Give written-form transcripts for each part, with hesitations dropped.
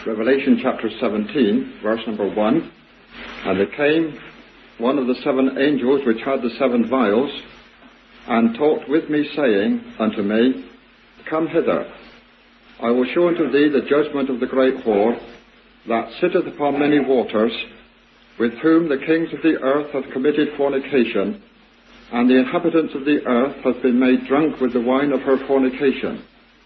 Revelation chapter 17, verse number 1. And there came one of the 7 angels which had the 7 vials, and talked with me, saying unto me, Come hither, I will show unto thee the judgment of the great whore, that sitteth upon many waters, with whom the kings of the earth have committed fornication, and the inhabitants of the earth have been made drunk with the wine of her fornication.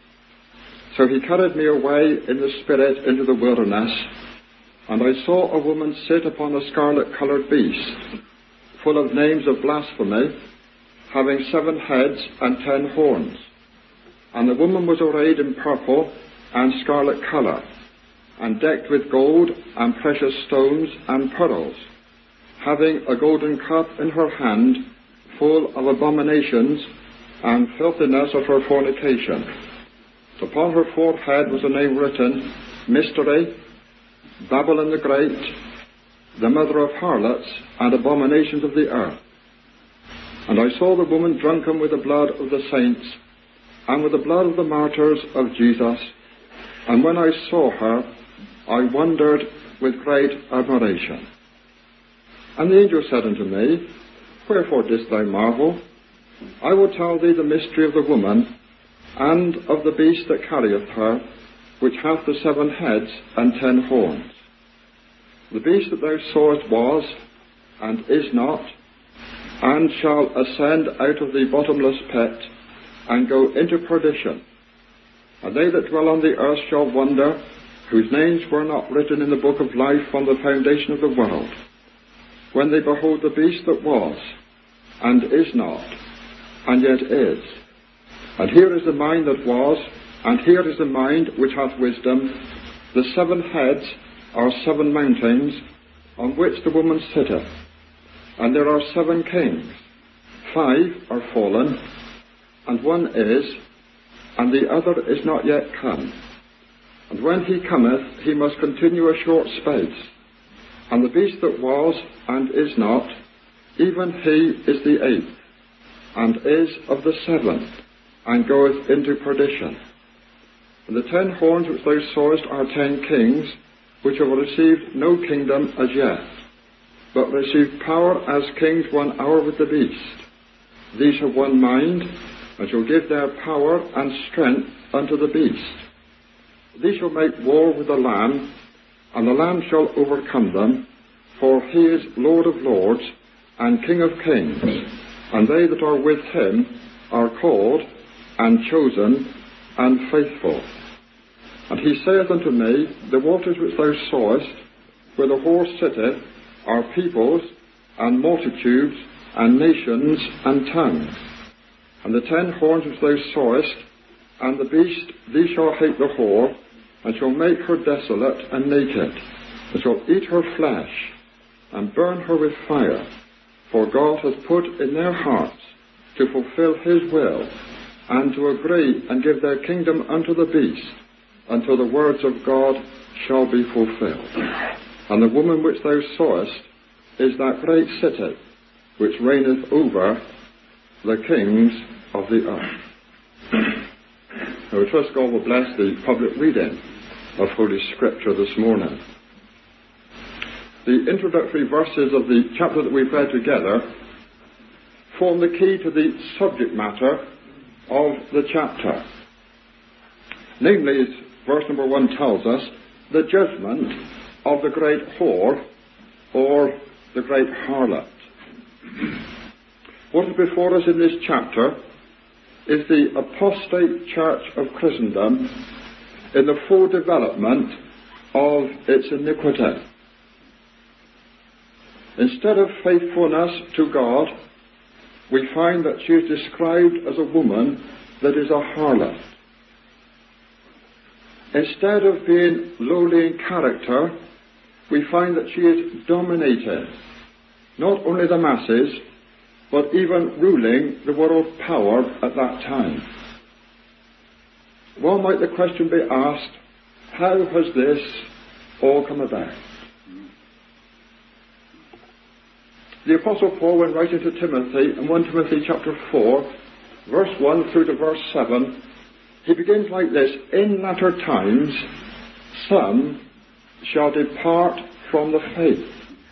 So he carried me away in the spirit into the wilderness, and I saw a woman sit upon a scarlet-coloured beast, full of names of blasphemy, having 7 heads and 10 horns. And the woman was arrayed in purple and scarlet colour, and decked with gold and precious stones and pearls, having a golden cup in her hand, full of abominations and filthiness of her fornication. Upon her forehead was a name written, Mystery, Babylon the Great, the mother of harlots and abominations of the earth. And I saw the woman drunken with the blood of the saints, and with the blood of the martyrs of Jesus. And when I saw her, I wondered with great admiration. And the angel said unto me, Wherefore didst thou marvel? I will tell thee the mystery of the woman, and of the beast that carrieth her, which hath the 7 heads and 10 horns. The beast that thou sawest was, and is not, and shall ascend out of the bottomless pit, and go into perdition. And they that dwell on the earth shall wonder, whose names were not written in the book of life from the foundation of the world, when they behold the beast that was, and is not, and yet is. And here is the mind that was, and here is the mind which hath wisdom. The 7 heads are 7 mountains, on which the woman sitteth. And there are 7 kings. 5 are fallen, and 1 is, and the other is not yet come. And when he cometh, he must continue a short space. And the beast that was, and is not, even he is the 8th, and is of the 7th, and goeth into perdition. And the 10 horns which thou sawest are 10 kings, which have received no kingdom as yet, but receive power as kings 1 hour with the beast. These have 1 mind, and shall give their power and strength unto the beast. These shall make war with the Lamb, and the Lamb shall overcome them, for he is Lord of lords, and King of kings, and they that are with him are called, and chosen, and faithful. And he saith unto me, The waters which thou sawest, where the horse sitteth, are peoples, and multitudes, and nations, and tongues. And the 10 horns which thou sawest, and the beast, these shall hate the whore, and shall make her desolate and naked, and shall eat her flesh, and burn her with fire. For God hath put in their hearts to fulfill his will, and to agree and give their kingdom unto the beast, until the words of God shall be fulfilled. And the woman which thou sawest is that great city, which reigneth over the kings of the earth. Now we trust God will bless the public reading of Holy Scripture this morning. The introductory verses of the chapter that we've read together form the key to the subject matter of the chapter. Namely, as verse number 1 tells us, the judgment of the great whore, or the great harlot. What is before us in this chapter is the apostate church of Christendom in the full development of its iniquity. Instead of faithfulness to God, we find that she is described as a woman that is a harlot. Instead of being lowly in character, we find that she is dominating not only the masses, but even ruling the world power at that time. Well, might the question be asked, how has this all come about? The Apostle Paul, when writing to Timothy, in 1 Timothy chapter 4, verse 1 through to verse 7, he begins like this: In latter times some shall depart from the faith.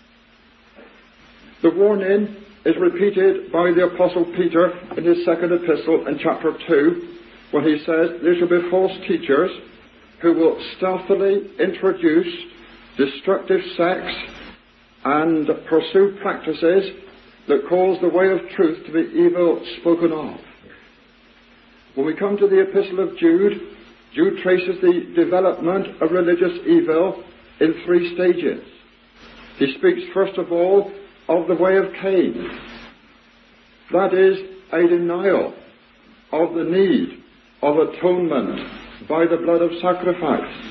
The warning is repeated by the Apostle Peter in his second epistle in chapter 2, when he says, there shall be false teachers who will stealthily introduce destructive sects and pursue practices that cause the way of truth to be evil spoken of. When we come to the epistle of Jude, Jude traces the development of religious evil in 3 stages. He speaks first of all of the way of Cain. That is a denial of the need of atonement by the blood of sacrifice.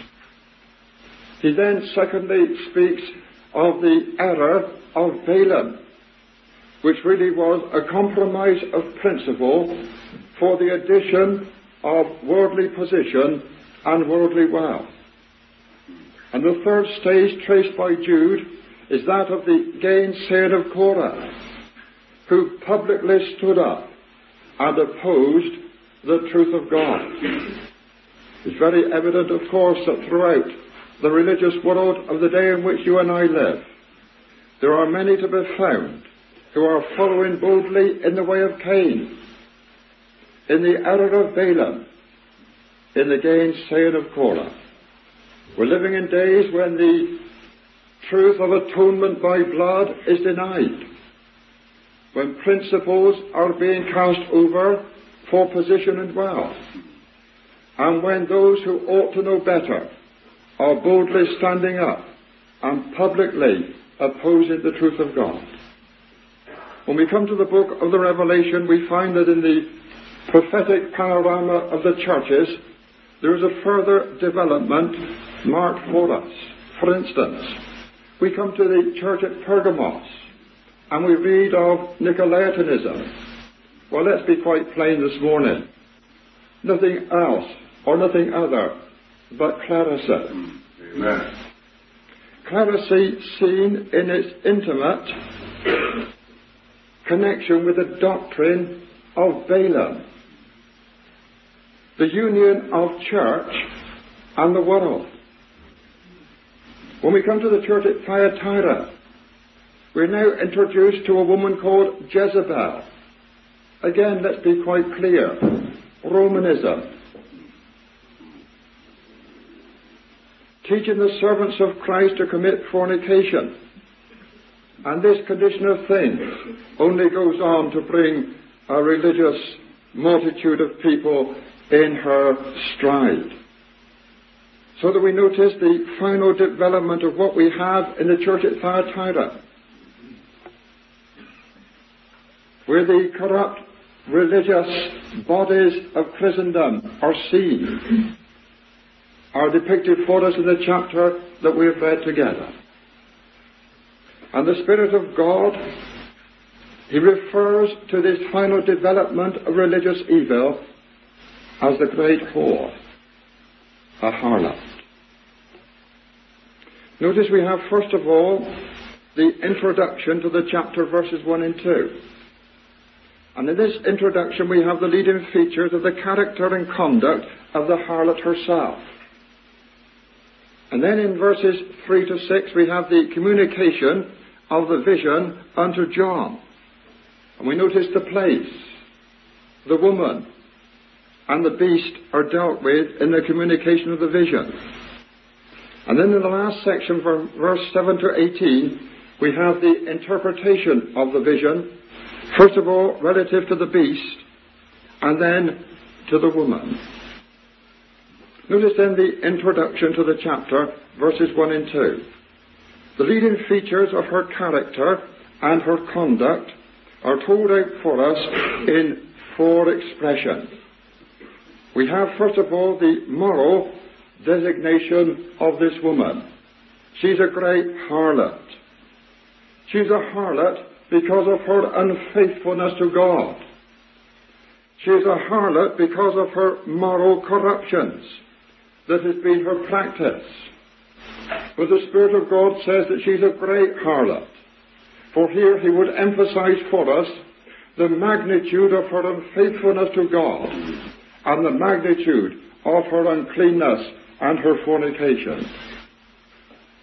He then secondly speaks of the error of Balaam, which really was a compromise of principle for the addition of worldly position and worldly wealth. And the third stage traced by Jude is that of the gainsaying of Korah, who publicly stood up and opposed the truth of God. It's very evident, of course, that throughout the religious world of the day in which you and I live, there are many to be found who are following boldly in the way of Cain, in the error of Balaam, in the gainsaying of Korah. We're living in days when the truth of atonement by blood is denied, when principles are being cast over for position and wealth, and when those who ought to know better are boldly standing up and publicly opposing the truth of God. When we come to the book of the Revelation, we find that in the prophetic panorama of the churches, there is a further development marked for us. For instance, we come to the church at Pergamos, and we read of Nicolaitanism. Well, let's be quite plain this morning. Nothing else or nothing other but clerisy. Amen. Clerisy seen in its intimate connection with the doctrine of Balaam, the union of church and the world. When we come to the church at Thyatira, we're now introduced to a woman called Jezebel. Again, let's be quite clear. Romanism. Teaching the servants of Christ to commit fornication. And this condition of things only goes on to bring a religious multitude of people in her stride. So that we notice the final development of what we have in the church at Thyatira, where the corrupt religious bodies of Christendom are seen, are depicted for us in the chapter that we have read together. And the Spirit of God, He refers to this final development of religious evil as the great whore, a harlot. Notice we have first of all the introduction to the chapter, verses 1 and 2. And in this introduction we have the leading features of the character and conduct of the harlot herself. And then in verses 3 to 6 we have the communication of the vision unto John. And we notice the place, the woman, and the beast are dealt with in the communication of the vision. And then in the last section, from verse 7 to 18, we have the interpretation of the vision, first of all relative to the beast, and then to the woman. Notice then the introduction to the chapter, verses 1 and 2. The leading features of her character and her conduct are told out for us in 4 expressions. We have, first of all, the moral designation of this woman. She's a great harlot. She's a harlot because of her unfaithfulness to God. She's a harlot because of her moral corruptions that has been her practice. But the Spirit of God says that she's a great harlot. For here he would emphasize for us the magnitude of her unfaithfulness to God and the magnitude of her uncleanness and her fornication.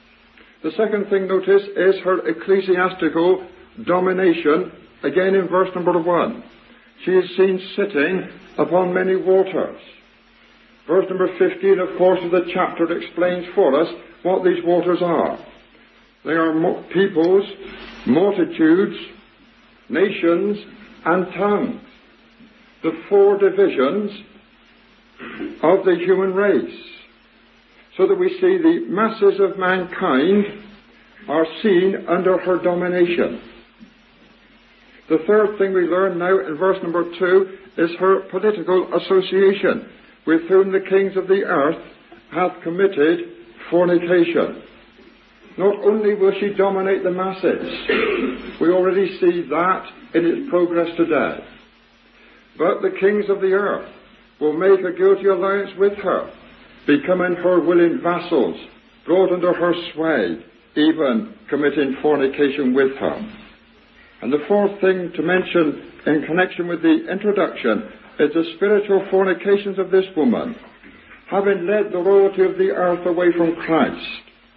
The second thing, notice, is her ecclesiastical domination, again in verse number 1. She is seen sitting upon many waters. Verse number 15, of course, of the chapter explains for us what these waters are. They are peoples, multitudes, nations, and tongues. The 4 divisions of the human race. So that we see the masses of mankind are seen under her domination. The third thing we learn now in verse number 2 is her political association, with whom the kings of the earth hath committed fornication. Not only will she dominate the masses, we already see that in its progress today, but the kings of the earth will make a guilty alliance with her, becoming her willing vassals, brought under her sway, even committing fornication with her. And the fourth thing to mention in connection with the introduction is the spiritual fornications of this woman, having led the royalty of the earth away from Christ.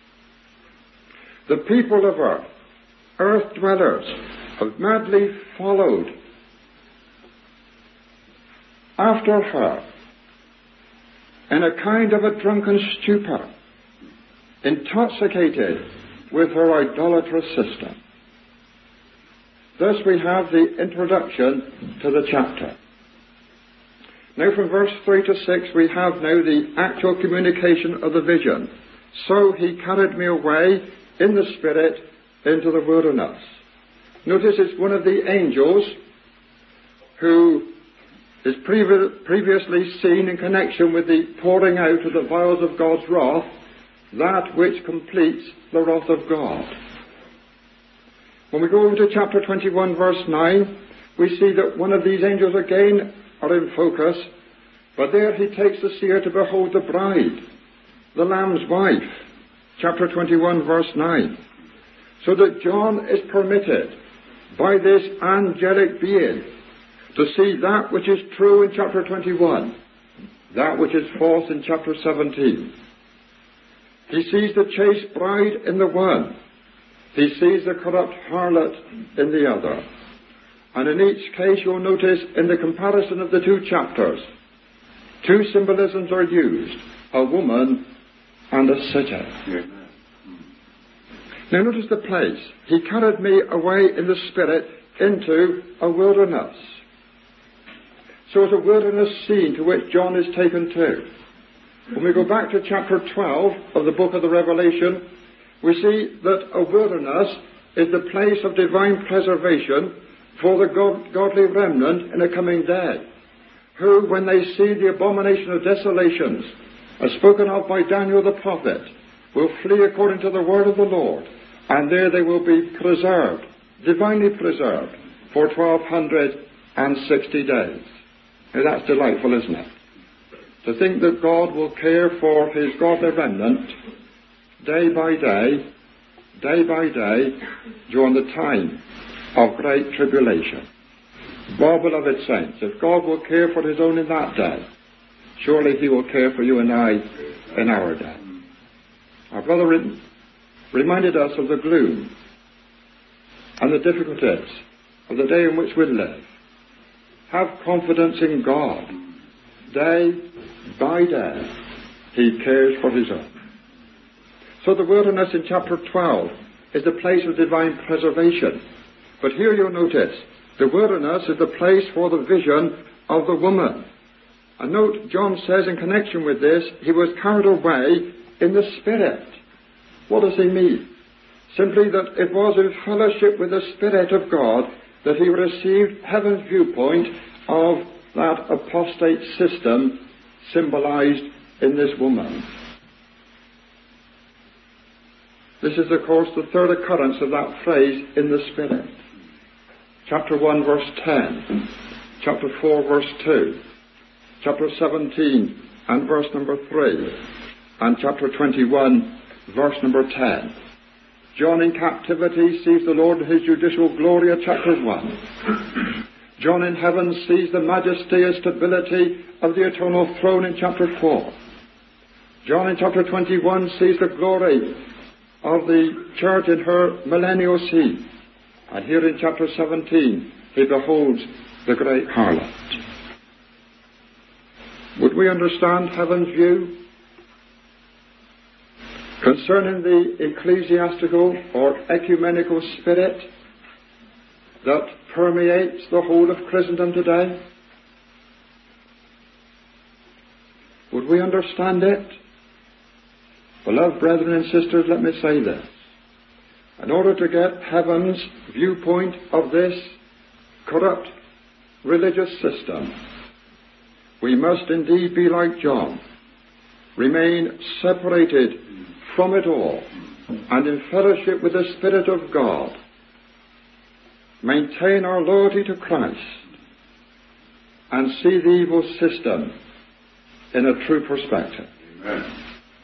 The people of earth dwellers, have madly followed after her in a kind of a drunken stupor, intoxicated with her idolatrous system. Thus we have the introduction to the chapter. Now from verse 3 to 6 we have now the actual communication of the vision. So he carried me away in the Spirit into the wilderness. Notice it's one of the angels who is previously seen in connection with the pouring out of the vials of God's wrath, that which completes the wrath of God. When we go over to chapter 21 verse 9, we see that one of these angels again are in focus, but there he takes the seer to behold the bride, the Lamb's wife. Chapter 21 verse 9. So that John is permitted by this angelic being to see that which is true in chapter 21, that which is false in chapter 17. He sees the chaste bride in the one. He sees the corrupt harlot in the other. And in each case you'll notice in the comparison of the 2 chapters, 2 symbolisms are used, a woman and a city. Now notice the place. He carried me away in the Spirit into a wilderness. So it's a wilderness scene to which John is taken to. When we go back to chapter 12 of the book of the Revelation, we see that a wilderness is the place of divine preservation for the godly remnant in a coming day, who, when they see the abomination of desolations, as spoken of by Daniel the prophet, will flee according to the word of the Lord, and there they will be preserved, divinely preserved, for 1260 days. Now that's delightful, isn't it? To think that God will care for his godly remnant day by day, during the time of great tribulation. Well, beloved saints, if God will care for his own in that day, surely he will care for you and I in our day. Our brother reminded us of the gloom and the difficulties of the day in which we live. Have confidence in God. Day by day, he cares for his own. So the wilderness in chapter 12 is the place of divine preservation. But here you'll notice, the wilderness is the place for the vision of the woman. And note, John says in connection with this, he was carried away in the Spirit. What does he mean? Simply that it was in fellowship with the Spirit of God that he received heaven's viewpoint of that apostate system symbolized in this woman. This is, of course, the third occurrence of that phrase, in the Spirit. Chapter 1, verse 10. Chapter 4, verse 2. Chapter 17 and verse number 3. And chapter 21, verse number 10. John in captivity sees the Lord in his judicial glory at chapter 1. John in heaven sees the majesty and stability of the eternal throne in chapter 4. John in chapter 21 sees the glory of the church in her millennial seat. And here in chapter 17, he beholds the great harlot. Would we understand heaven's view concerning the ecclesiastical or ecumenical spirit that permeates the whole of Christendom today? Would we understand it? Beloved brethren and sisters, let me say this. In order to get heaven's viewpoint of this corrupt religious system, we must indeed be like John, remain separated from it all and in fellowship with the Spirit of God, maintain our loyalty to Christ, and see the evil system in a true perspective. Amen.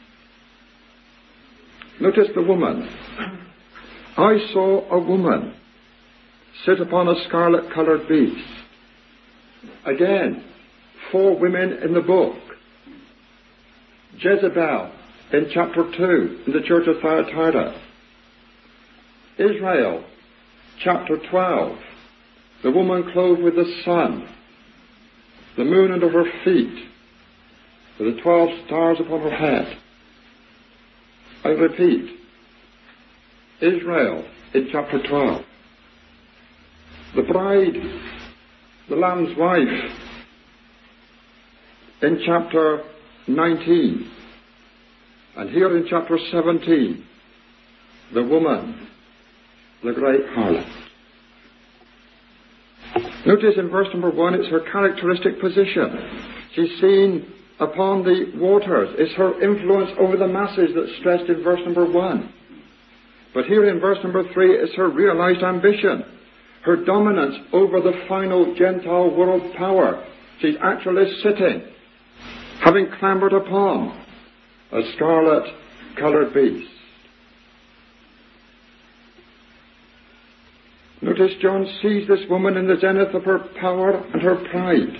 Notice the woman. I saw a woman sit upon a scarlet-coloured beast. Again, 4 women in the book. Jezebel in chapter 2 in the church of Thyatira. Israel, chapter 12, the woman clothed with the sun, the moon under her feet, with the 12 stars upon her head. I repeat, Israel in chapter 12. The bride, the Lamb's wife, in chapter 19. And here in chapter 17, the woman, the great harlot. Notice in verse number 1, it's her characteristic position. She's seen upon the waters. It's her influence over the masses that's stressed in verse number 1. But here in verse number 3, it's her realized ambition, her dominance over the final Gentile world power. She's actually sitting, having clambered upon a scarlet-coloured beast. Notice John sees this woman in the zenith of her power and her pride,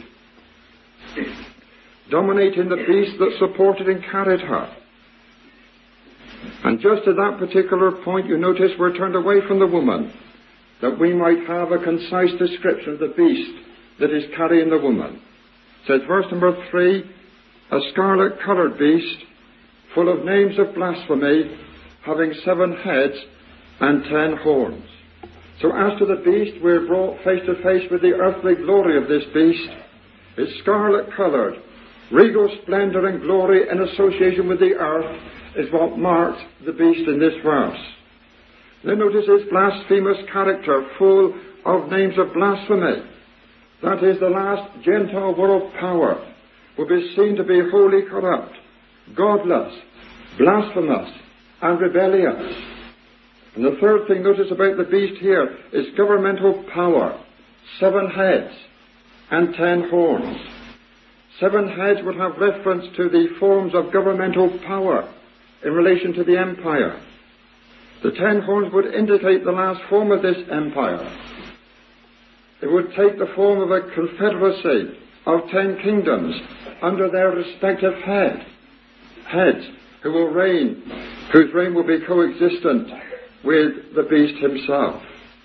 dominating the beast that supported and carried her. And just at that particular point, you notice we're turned away from the woman, that we might have a concise description of the beast that is carrying the woman. It says, verse number 3, a scarlet-coloured beast, full of names of blasphemy, having 7 heads and 10 horns. So as to the beast, we're brought face to face with the earthly glory of this beast. It's scarlet-coloured. Regal splendor and glory in association with the earth is what marks the beast in this verse. Then notice his blasphemous character, full of names of blasphemy. That is, the last Gentile world power will be seen to be wholly corrupt, godless, blasphemous, and rebellious. And the third thing notice about the beast here is governmental power. 7 heads and 10 horns. 7 heads would have reference to the forms of governmental power in relation to the empire. The 10 horns would indicate the last form of this empire. It would take the form of a confederacy of 10 kingdoms under their respective heads who will reign, whose reign will be coexistent with the beast himself.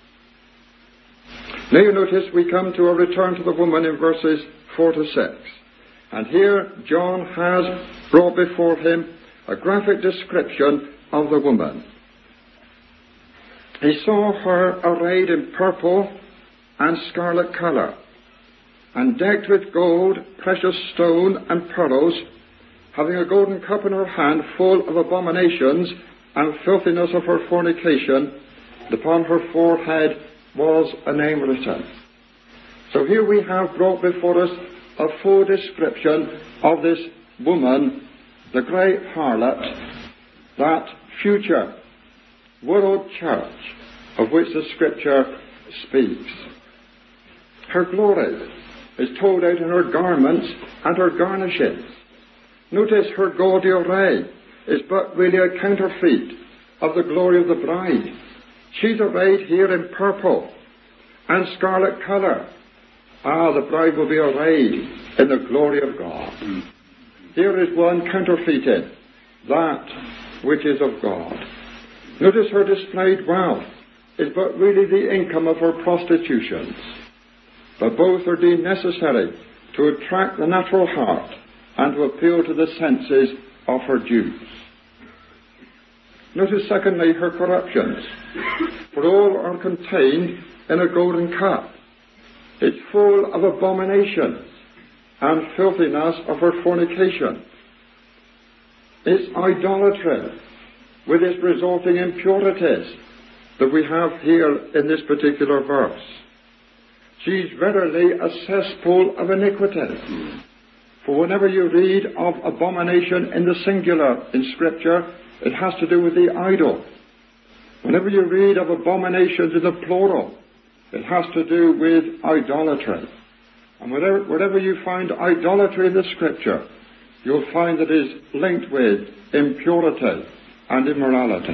Now you notice we come to a return to the woman in verses 4 to 6. And here John has brought before him a graphic description of the woman. He saw her arrayed in purple and scarlet colour, and decked with gold, precious stone, and pearls, having a golden cup in her hand full of abominations and filthiness of her fornication. Upon her forehead was a name written. So here we have brought before us a full description of this woman, the great harlot, that future world church of which the Scripture speaks. Her glory is told out in her garments and her garnishes. Notice her gaudy array is but really a counterfeit of the glory of the bride. She's arrayed here in purple and scarlet colour. The bride will be arrayed in the glory of God. Here is one counterfeited that which is of God. Notice her displayed wealth is but really the income of her prostitutions. But both are deemed necessary to attract the natural heart and to appeal to the senses of her Jews. Notice secondly her corruptions, for all are contained in a golden cup. It's full of abominations and filthiness of her fornication. It's idolatry with its resulting impurities that we have here in this particular verse. She's verily a cesspool of iniquity. For whenever you read of abomination in the singular in Scripture, it has to do with the idol. Whenever you read of abominations in the plural, it has to do with idolatry. And wherever you find idolatry in the Scripture, you'll find that it is linked with impurity and immorality.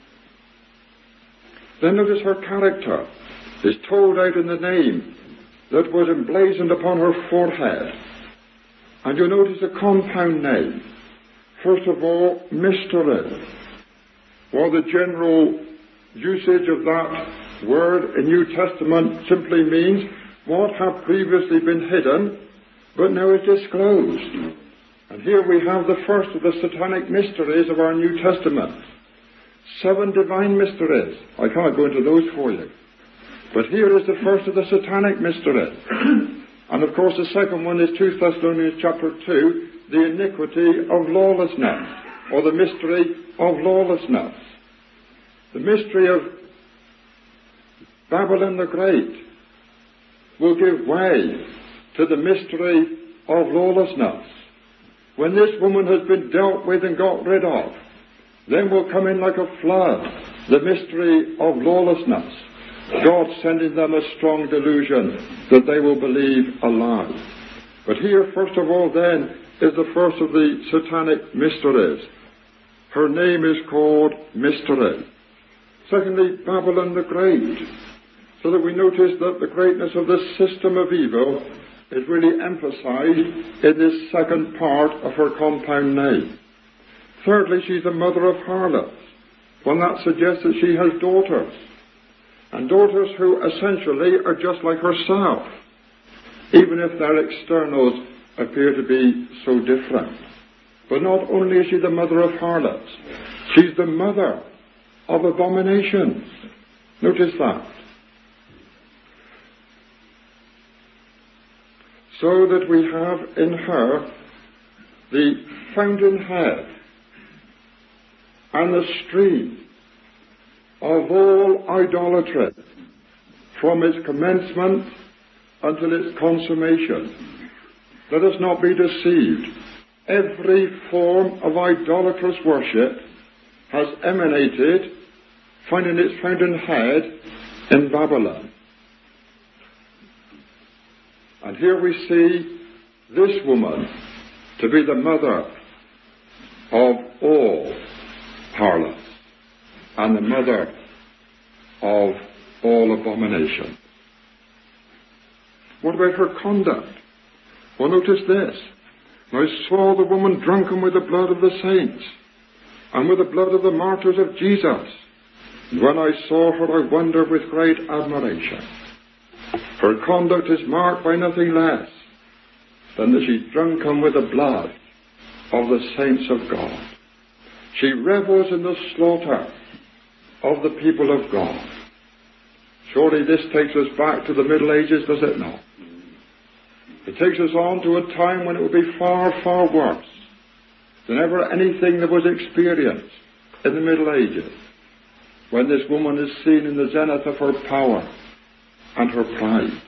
Then notice her character is told out in the name that was emblazoned upon her forehead. And you'll notice a compound name. First of all, mystery. Well, the general usage of that word in New Testament simply means what had previously been hidden, but now is disclosed. And here we have the first of the satanic mysteries of our New Testament. 7 divine mysteries. I can't go into those for you. But here is the first of the satanic mysteries. And of course the second one is 2 Thessalonians chapter 2, the iniquity of lawlessness, or the mystery of lawlessness. The mystery of Babylon the Great will give way to the mystery of lawlessness. When this woman has been dealt with and got rid of, then will come in like a flood the mystery of lawlessness, God sending them a strong delusion that they will believe a lie. But here, first of all, then, is the first of the satanic mysteries. Her name is called Mystery. Secondly, Babylon the Great. So that we notice that the greatness of this system of evil is really emphasized in this second part of her compound name. Thirdly, she's the mother of harlots. Well, that suggests that she has daughters. And daughters who essentially are just like herself, even if their externals appear to be so different. But not only is she the mother of harlots, she's the mother of abominations. Notice that. So that we have in her the fountainhead and the stream of all idolatry from its commencement until its consummation. Let us not be deceived. Every form of idolatrous worship has emanated, finding its fountainhead in Babylon. And here we see this woman to be the mother of all harlots and the mother of all abomination. What about her conduct? Well, notice this. I saw the woman drunken with the blood of the saints and with the blood of the martyrs of Jesus. And when I saw her, I wondered with great admiration. Her conduct is marked by nothing less than that she's drunken with the blood of the saints of God. She revels in the slaughter of the people of God. Surely this takes us back to the Middle Ages, does it not? It takes us on to a time when it will be far, far worse than ever anything that was experienced in the Middle Ages, when this woman is seen in the zenith of her power and her pride.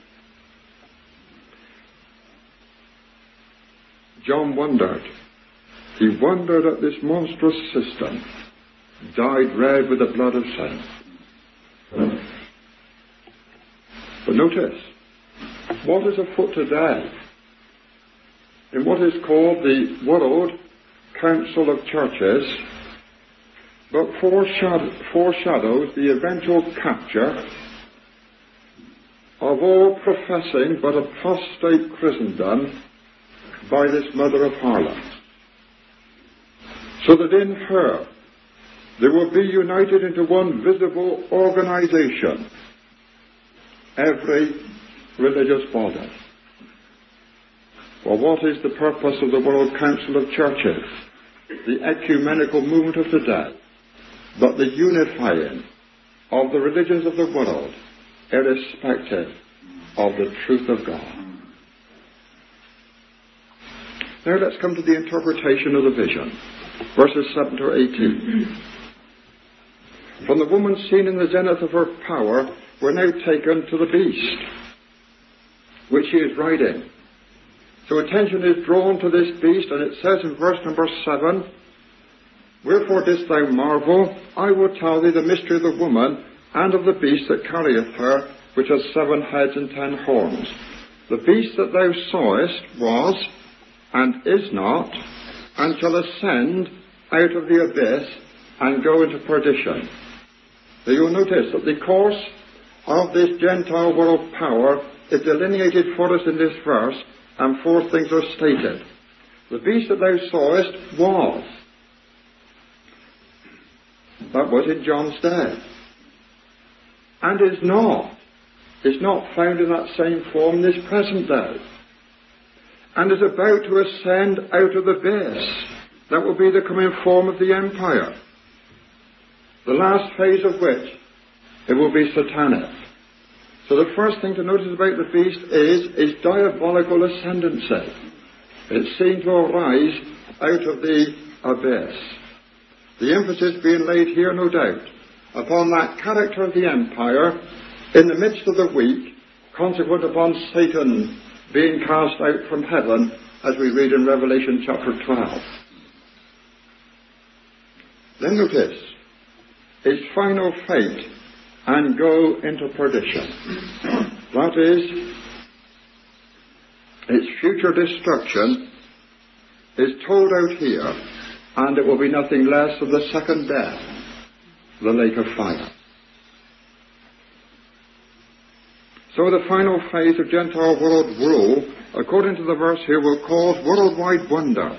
John wondered. He wondered at this monstrous system, dyed red with the blood of saints. But notice, what is afoot today in what is called the World Council of Churches, but foreshadows the eventual capture of all professing but apostate Christendom by this mother of harlots. So that in her, They will be united into one visible organization. Every religious body. Well, what is the purpose of the World Council of Churches? The ecumenical movement of today, but the unifying of the religions of the world, irrespective of the truth of God. Now let's come to the interpretation of the vision, verses 7 to 18. From the woman seen in the zenith of her power, we're now taken to the beast, which she is riding. So attention is drawn to this beast, and it says in verse number 7, Wherefore didst thou marvel? I will tell thee the mystery of the woman and of the beast that carrieth her, which has 7 heads and 10 horns. The beast that thou sawest was, and is not, and shall ascend out of the abyss and go into perdition. So you'll notice that the course of this Gentile world power is delineated for us in this verse, and 4 things are stated. The beast that thou sawest was. That was in John's day. And is not. Is not found in that same form in this present day. And is about to ascend out of the abyss. That will be the coming form of the empire. The last phase of which, it will be satanic. So the first thing to notice about the beast is diabolical ascendancy. It's seen to arise out of the abyss. The emphasis being laid here, no doubt, upon that character of the empire in the midst of the weak, consequent upon Satan being cast out from heaven, as we read in Revelation chapter 12. Then notice its final fate, and go into perdition. That is, its future destruction is told out here, and it will be nothing less than the second death, the lake of fire. So the final phase of Gentile world rule, according to the verse here, will cause worldwide wonder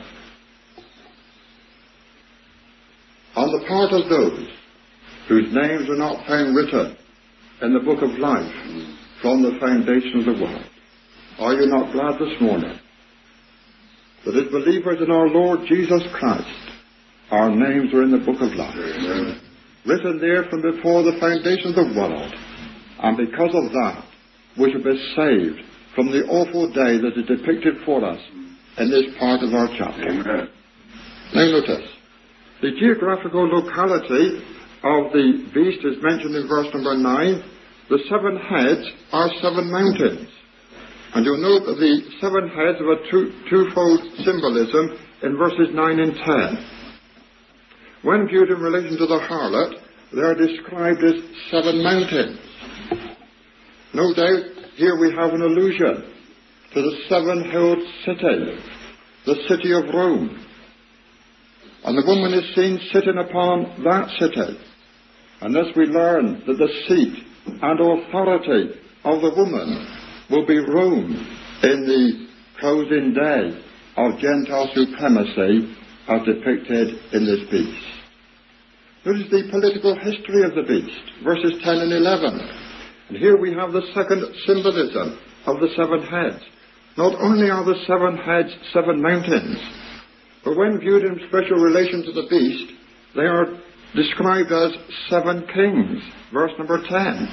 on the part of those whose names are not found written in the book of life from the foundation of the world. Are you not glad this morning that as believers in our Lord Jesus Christ, our names are in the book of life, written there from before the foundation of the world, and because of that, we shall be saved from the awful day that is depicted for us in this part of our chapter. Now notice, the geographical locality of the beast is mentioned in verse number 9. The 7 heads are 7 mountains. And you'll note that the 7 heads have a twofold symbolism in verses 9 and 10. When viewed in relation to the harlot, they are described as 7 mountains. No doubt, here we have an allusion to the 7-hilled city, the city of Rome. And the woman is seen sitting upon that city. And thus we learn that the seat and authority of the woman will be Rome in the closing day of Gentile supremacy as depicted in this beast. Notice the political history of the beast, verses 10 and 11. And here we have the second symbolism of the 7 heads. Not only are the 7 heads 7 mountains, but when viewed in special relation to the beast, they are described as 7 kings, verse number 10.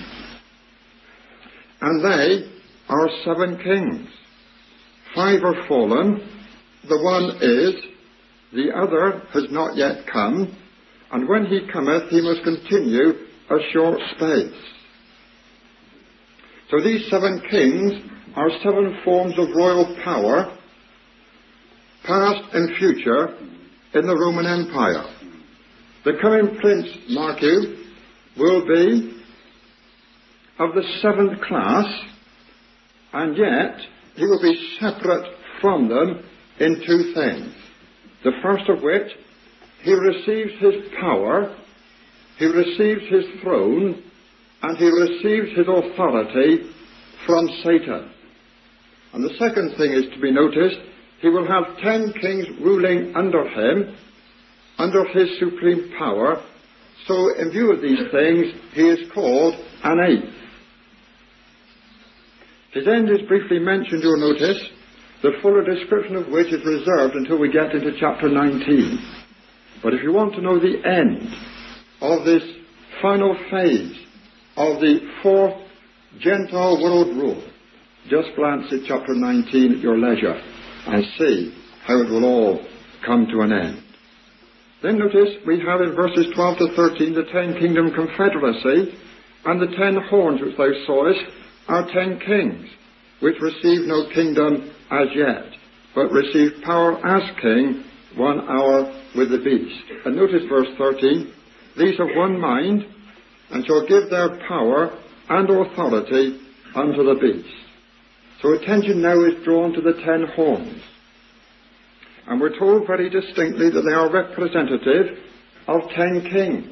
And they are 7 kings. 5 are fallen, the one is, the other has not yet come, and when he cometh he must continue a short space. So these 7 kings are 7 forms of royal power, past and future, in the Roman Empire. The coming prince, mark you, will be of the 7th class, and yet he will be separate from them in 2 things. The first of which, he receives his power, he receives his throne, and he receives his authority from Satan. And the second thing is to be noticed, he will have 10 kings ruling under him, under his supreme power, So in view of these things, he is called an eighth. His end is briefly mentioned, you'll notice, the fuller description of which is reserved until we get into chapter 19. But if you want to know the end of this final phase of the fourth Gentile world rule, just glance at chapter 19 at your leisure and see how it will all come to an end. Then notice we have in verses 12 to 13 the 10 kingdom confederacy, and the 10 horns which thou sawest are 10 kings, which receive no kingdom as yet, but receive power as king 1 hour with the beast. And notice verse 13, these have one mind, and shall give their power and authority unto the beast. So attention now is drawn to the 10 horns. And we're told very distinctly that they are representative of 10 kings.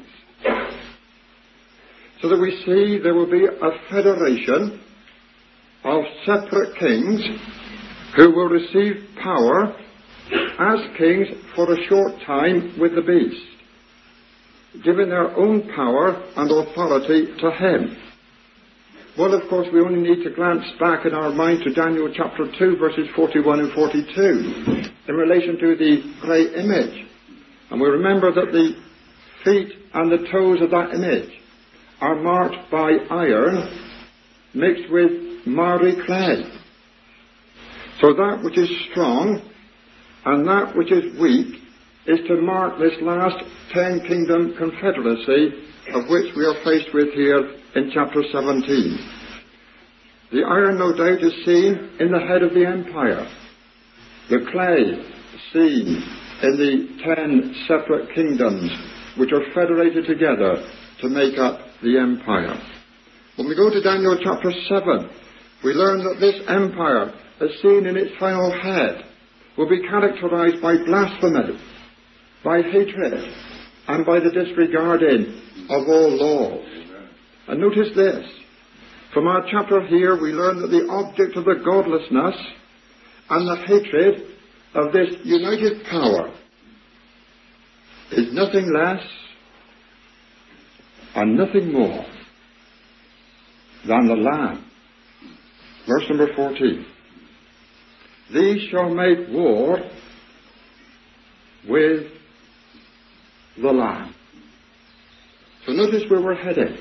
So that we see there will be a federation of separate kings who will receive power as kings for a short time with the beast, giving their own power and authority to him. Well, of course, we only need to glance back in our mind to Daniel chapter 2, verses 41 and 42, in relation to the great image. And we remember that the feet and the toes of that image are marked by iron mixed with marry clay. So that which is strong and that which is weak is to mark this last 10 kingdom confederacy of which we are faced with here in chapter 17. The iron, no doubt, is seen in the head of the empire. The clay seen in the 10 separate kingdoms which are federated together to make up the empire. When we go to Daniel chapter 7, we learn that this empire, as seen in its final head, will be characterized by blasphemy, by hatred, and by the disregarding of all laws. And notice this. From our chapter here, we learn that the object of the godlessness and the hatred of this united power is nothing less and nothing more than the Lamb. Verse number 14. These shall make war with the Lamb. So notice where we're headed.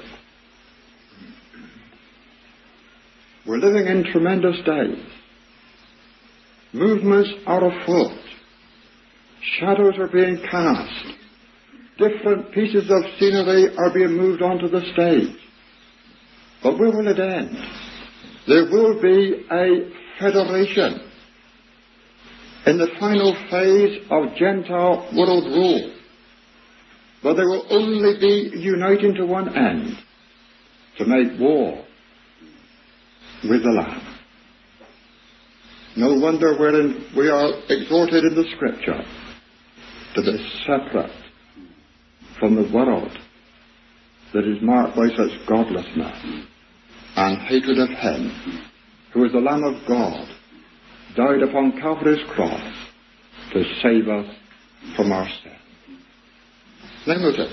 We're living in tremendous days. Movements are afoot. Shadows are being cast. Different pieces of scenery are being moved onto the stage. But where will it end? There will be a federation in the final phase of Gentile world rule. But they will only be uniting to one end, to make war with the Lamb. No wonder wherein we are exhorted in the Scripture to be separate from the world that is marked by such godlessness and hatred of Him who is the Lamb of God, died upon Calvary's cross to save us from our sin. Now notice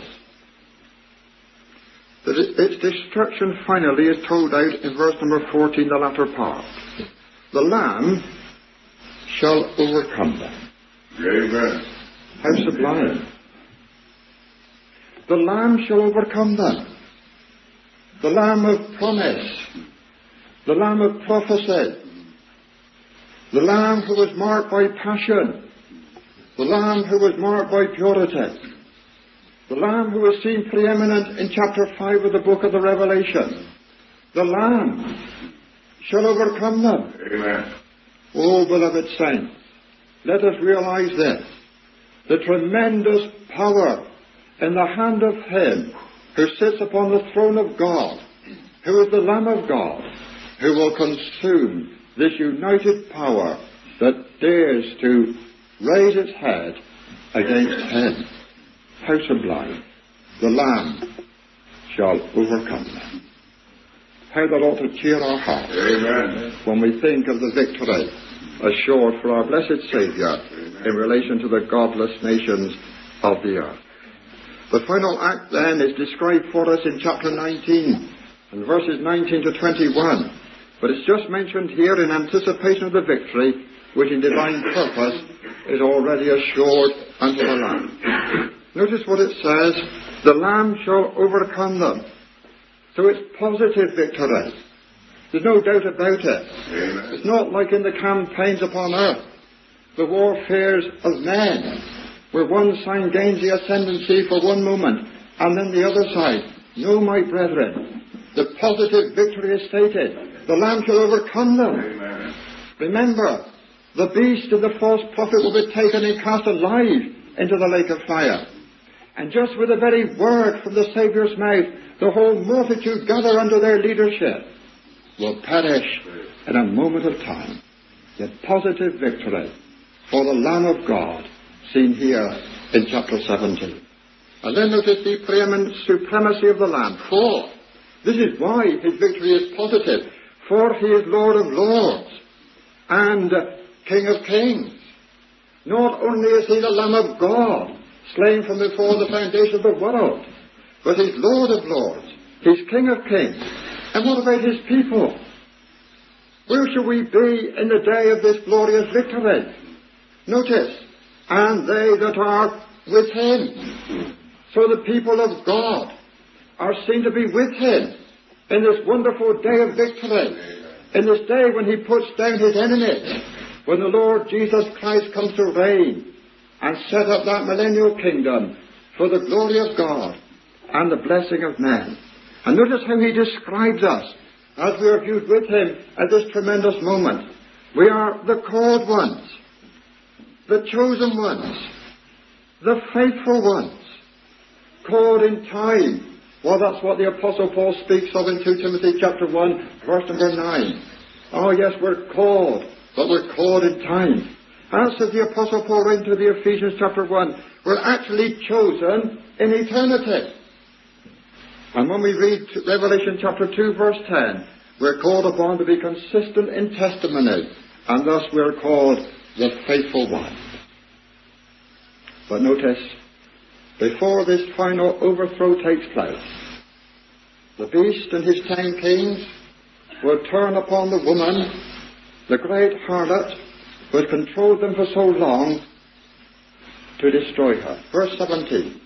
that its destruction finally is told out in verse number 14, the latter part. The Lamb shall overcome them. Amen. How sublime. The Lamb shall overcome them. The Lamb of promise. The Lamb of prophecy. The Lamb who was marked by passion. The Lamb who was marked by purity. The Lamb who was seen preeminent in chapter 5 of the book of the Revelation. The Lamb shall overcome them. Amen. Oh, beloved saints, let us realize this. The tremendous power in the hand of Him who sits upon the throne of God, who is the Lamb of God, who will consume this united power that dares to raise its head against Him. How sublime. The Lamb shall overcome them. How that ought to cheer our hearts. Amen. When we think of the victory assured for our blessed Saviour in relation to the godless nations of the earth. The final act then is described for us in chapter 19 and verses 19 to 21. But it's just mentioned here in anticipation of the victory, which in divine purpose is already assured unto the Lamb. Notice what it says, the Lamb shall overcome them. So it's positive victory. There's no doubt about it. Amen. It's not like in the campaigns upon earth, the warfares of men, where one side gains the ascendancy for one moment, and then the other side. No, my brethren, the positive victory is stated. The Lamb shall overcome them. Amen. Remember, the beast and the false prophet will be taken and cast alive into the lake of fire. And just with the very word from the Saviour's mouth, the whole multitude gather under their leadership will perish in a moment of time. The positive victory for the Lamb of God seen here in chapter 17. And then notice the preeminent supremacy of the Lamb. For this is why his victory is positive. For he is Lord of lords and King of kings. Not only is he the Lamb of God, slain from before the foundation of the world, but he's Lord of lords, he's King of kings. And what about his people? Where shall we be in the day of this glorious victory? Notice, and they that are with him. So the people of God are seen to be with him in this wonderful day of victory, in this day when he puts down his enemies, when the Lord Jesus Christ comes to reign and set up that millennial kingdom for the glory of God and the blessing of men. And notice how he describes us as we are viewed with him at this tremendous moment. We are the called ones, the chosen ones, the faithful ones, called in time. Well, that's what the Apostle Paul speaks of in 2 Timothy chapter 1, verse number 9. Oh yes, we're called, but we're called in time. As says the Apostle Paul into the Ephesians chapter 1, we're actually chosen in eternity. And when we read Revelation chapter 2, verse 10, we're called upon to be consistent in testimony, and thus we're called the faithful one. But notice, before this final overthrow takes place, the beast and his 10 kings will turn upon the woman, the great harlot, who has controlled them for so long, to destroy her. Verse 17.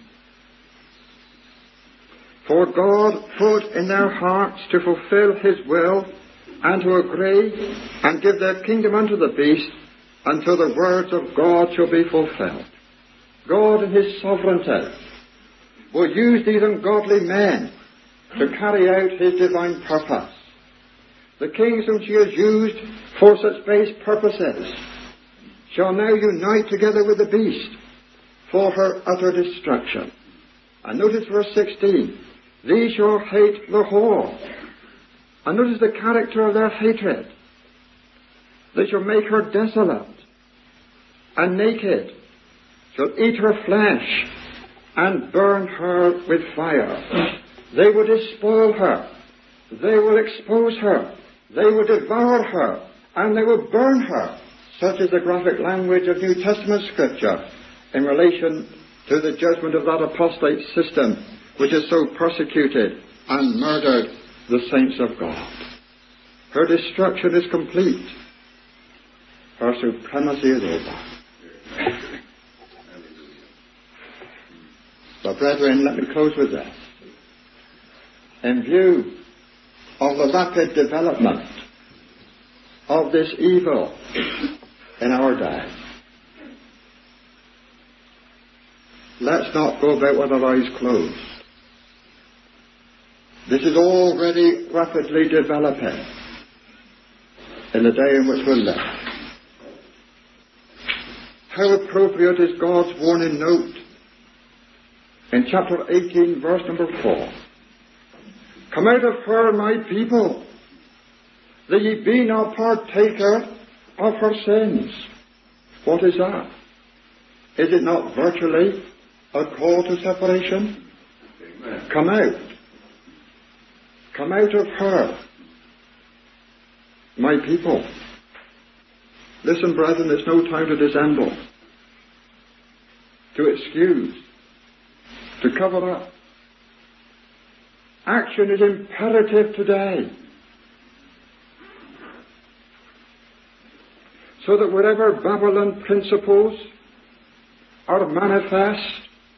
For God put in their hearts to fulfill his will, and to agree, and give their kingdom unto the beast, until the words of God shall be fulfilled. God in his sovereignty will use these ungodly men to carry out his divine purpose. The kings whom she has used for such base purposes shall now unite together with the beast for her utter destruction. And notice verse 16. These shall hate the whore. And notice the character of their hatred. They shall make her desolate and naked, shall eat her flesh and burn her with fire. They will despoil her. They will expose her. They will devour her. And they will burn her. Such is the graphic language of New Testament Scripture in relation to the judgment of that apostate system which has so persecuted and murdered the saints of God. Her destruction is complete. Her supremacy is over. But brethren, let me close with this. In view of the rapid development of this evil in our day, let's not go about with our eyes closed. This is already rapidly developing in the day in which we live. How appropriate is God's warning note in chapter 18, verse number 4. Come out of her, my people, that ye be not partaker of her sins. What is that? Is it not virtually a call to separation? Amen. Come out. Come out of her, my people. Listen, brethren, it's no time to dissemble, to excuse, to cover up. Action is imperative today. So that wherever Babylon principles are manifest,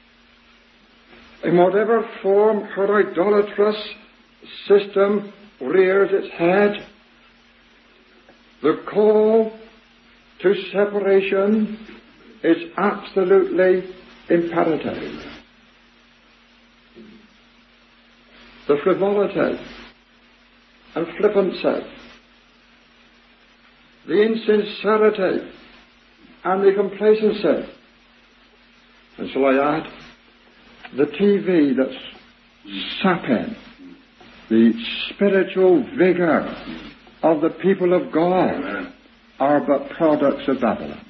in whatever form her idolatrous system rears its head, the call to separation is absolutely imperative. The frivolity and flippancy, the insincerity and the complacency, and shall I add, the TV that's sapping the spiritual vigor of the people of God, are but products of Babylon.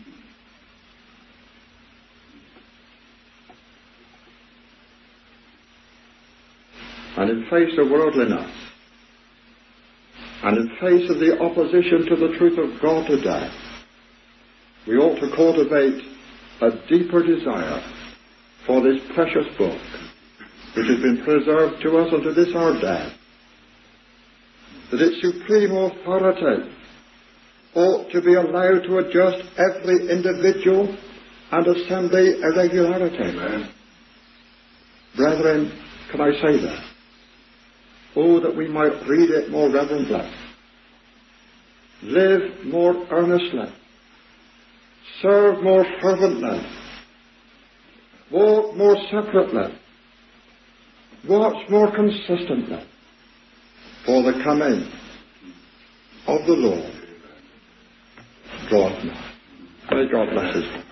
And in face of worldliness, and in face of the opposition to the truth of God today, we ought to cultivate a deeper desire for this precious book, which has been preserved to us unto this our day, that its supreme authority ought to be allowed to adjust every individual and assembly irregularity. Amen. Brethren, can I say that? Oh, that we might read it more reverently, live more earnestly, serve more fervently, walk more separately, watch more consistently for the coming of the Lord draweth nigh. May God bless us.